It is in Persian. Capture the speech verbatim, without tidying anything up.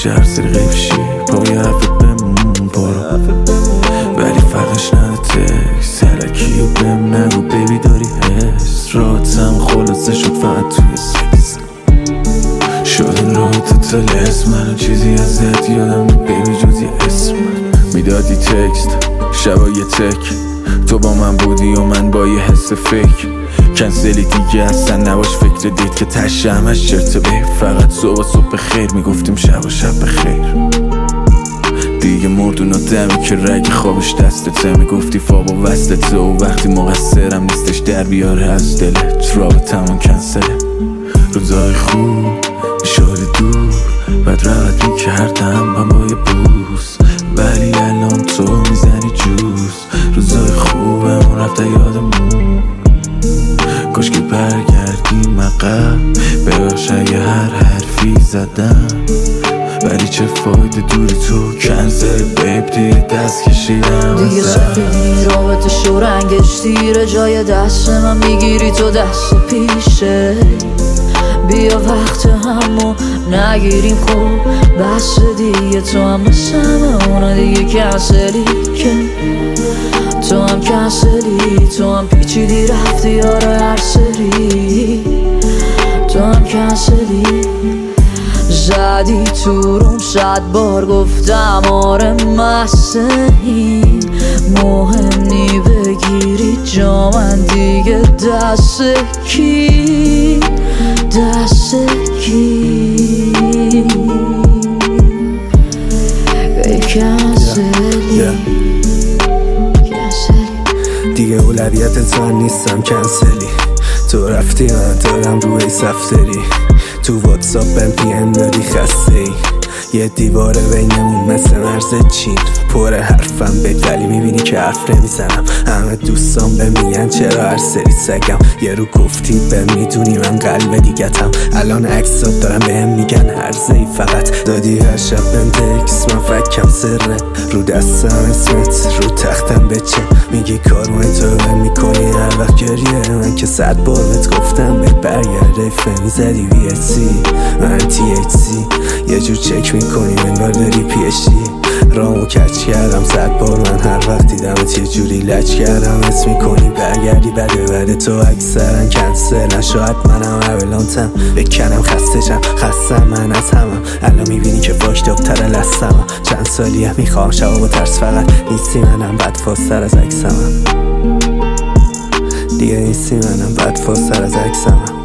که هر سری غیب شی پای حرفت بمون پارو، ولی فرقش نداره تکس سلکی و بهم نگو بیبی داری حس. راحتم خلاصه شد فقط توی سکس شده راه تو تلس منو چیزی ازت یادم نی بیبی جز یه اسم میدادی تکست شبا یه تک تو با من بودی و من با یه حس فکر کنسلی دیگه اصلا نباش فکر دید که تشه همش چرته به فقط صبح صبح خیر میگفتیم شب و شب بخیر دیگه مردون و دمی که رگ خوابش دستته میگفتی فابا وصلته و وقتی مقصرم نیستش در بیاره از دلت رابطمون کنسله روزای خوب شده دور بعد رقت میکردم من با یه بوس ولی الان تو میزنی جوز روزای خوبمون رفته یادمون کاش که برگردیم عقب ببخش اگه هر حرفی زدم ولی چه فایده دوری تو کنسل بیب دیگه دست کشیدم دیگه سفیدی رابطه شو رنگش دیره جای دست من میگیری تو دست پیشه بیا وقت همو نگیریم خوب بس دیگه تو هم مثل اونا دیگه کنسلی که تو هم کنسلی تو هم پیچیدی رفتی یارو هر سری تو هم کنسلی زدی تو روم صد بار گفتم آره مسنی مهم نی بگیری جا من دیگه دست کی دست کی کنسلی دیگه اولویت تو نیستم کنسلی تو رفتی من دارم روی سفتری تو واتساپ بهم پی ام دادی خسته ای یه دیواره بینمون مثل مرز چین پر حرفم بهت ولی میبینی که حرف نمیزنم همه دوستان به میگن چرا هر سری سگم یه رو گفتی به میدونی من قلب دیگتم الان عکسات دارم بهم میگن هرزه ای فقط دادی هر شب بهم تکس من فکم سره رو دستم اسمت رو تختم بچه میگی کارمای تو بهم میکنی هر وقت گریه من که صد بار بهت گفتم بهت برگرده فه میزدی وی اچ سی من تی اچ سی یه جور چک میکنی انگار داری پی اچ دی رامو کچ کردم صد بار من هر وقت دیدمت یه جوری لچ کردم حس میکنی برگردی بده بده تو اکثرا کنسلن شاید منم اولانتم بکنم خسته شم خستم من از همم الان میبینی که فاکت افتر لستم چند سالیه میخوام شبا با ترس فقط نیستی منم بد فاستر از اکسمم دیگه نیستی منم بد فاستر از اکسمم